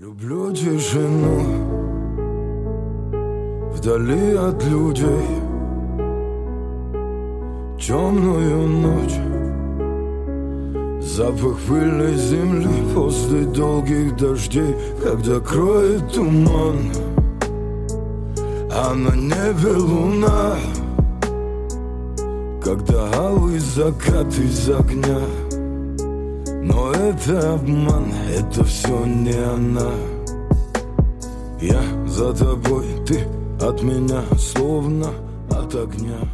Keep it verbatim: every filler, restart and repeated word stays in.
Люблю тишину вдали от людей, темную ночь, запах пыльной земли после долгих дождей, когда кроет туман, а на небе луна, когда алый закат из огня. Но это обман, это все не она. Я за тобой, ты от меня, словно от огня.